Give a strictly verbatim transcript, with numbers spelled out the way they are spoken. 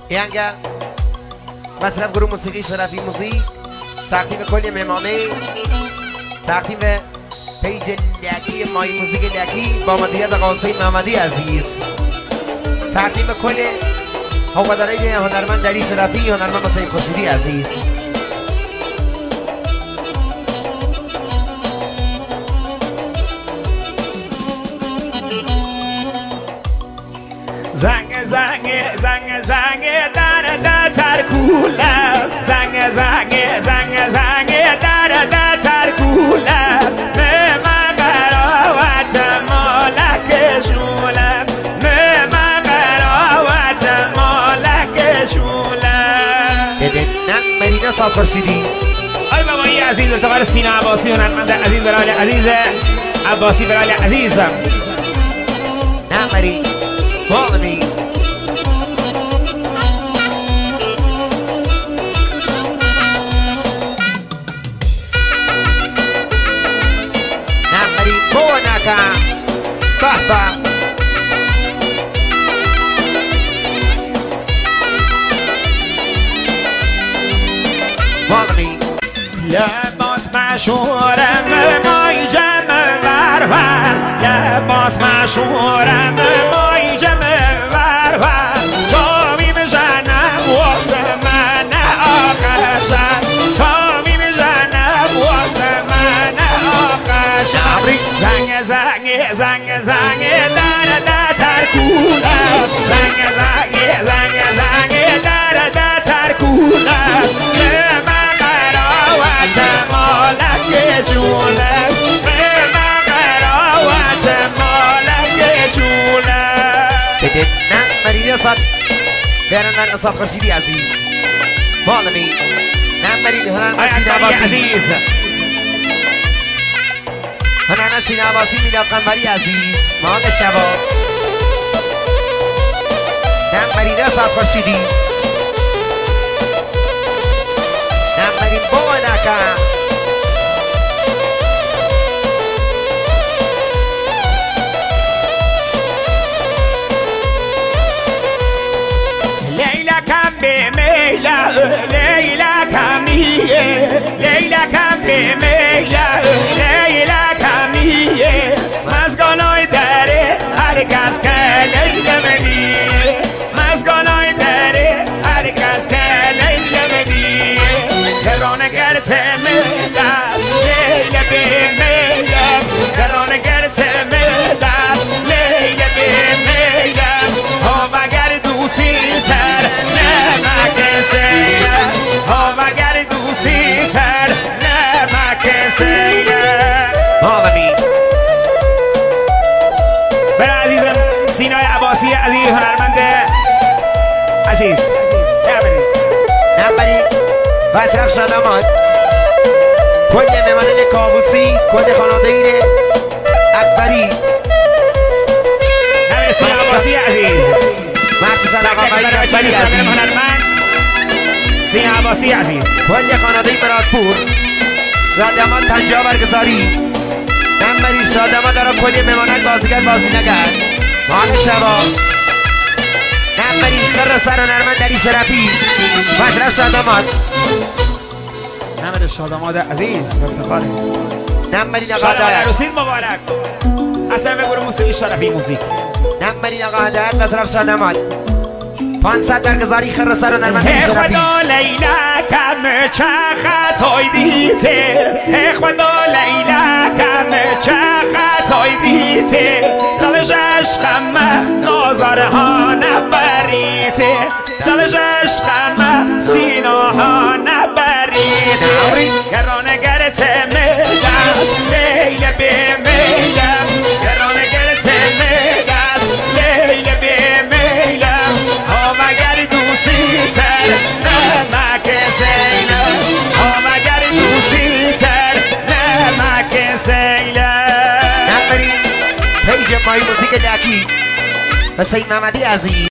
اینجا مطلب گروه موسیقی شرفی موزیک تقدیم کلی مهمانه تقدیم پیج لکی مای موزیک لکی با مدیریت آقا حسین محمدی عزیز تقدیم کل هواداران هنرمند دری شرفی هنرمند حسین خورشیدی عزیز زنگ زنگ زنگ زنگ در در ترکوله زنگ زنگ زنگ زنگ در در ترکوله به من قراوت مالک شوله به من قراوت مالک شوله بده نه مرینا صاحب خورشیدی آی بابایی عزیز افتخار سینه عباسی هنرمند عزیز برای عزیز عباسی برای عزیز نه مری بالمی نمری بونکا بحبا بالمی لباس مشهورم مای جمع ورور لباس مشهورم مای جمع ورور تا می بزنم واسه من آقاشم تا می بزنم واسه من آقاشم زنگ زنگ زنگ زنگ در در ترکولم زنگ زنگ زنگ زنگ در در ترکولم جونه به من قراوت مالک جونه بده نه مرینا صاحب برنامه اصاب خورشیدی عزیز بالمی نه مری هنرمند سینه عباسی عزیز هنرمند سینه عباسی میلاد قنبری عزیز مهاد شبا نه مرینا صاحب خورشیدی نه مری بونکا بمیلا لیلا کمیه لیلا کم بمیلا لیلا کمیه مزگانای داره هر کس که لیلا بدیه مزگانای داره هر کس که لیلا بدیه کرانه گرته میدست لیلا بمیلا کرانه گرته میدست لیلا بمیلا ها مگر دوستی تر ها مگر دوستی تر نه مکسی بالمی بر عزیزم سینای عباسی عزیز هنرمند عزیز نمبری و اطراف شاداماد کل مهمانان کابوسی کل خانواده اکبری نمبر سینای عباسی عزیز مخصوصا آقا فرید اکبری عزیز هنرمند سینه عباسی عزیز کل خانواده مرادپور شاداماد پنجاه برگزاری نمبری شاداماد دارا کلی مهمانان بازیگر بازی نگرد مال شبا نمبری خر سر هنرمند دری شرفی و اطراف شاداماد نمبر شاداماد عزیز افتخار نمبری نقا شاداماد هدایت عروسین مبارک اصلا به گروه موسیقی شرفی موزیک نمبری نقا هدایت و اطراف شاداماد پانصد برگزاری خر سر هنرمند دری شرفی خدا لیلا کم چه خطای دیته خدا لیلا کم چه خطای دیته دلش عشقم نازاره ها نبریته دلش عشقم سینه ها نبریته گرانه گرته میدست لیل بمیلم گرانه گرته میدست لیل بمیلم ها مگر دوستی تر نه مکسیله ها مگر دوستی تر نه مکسیله نمبری پیج مای موزیک لکی حسین محمدی عزیز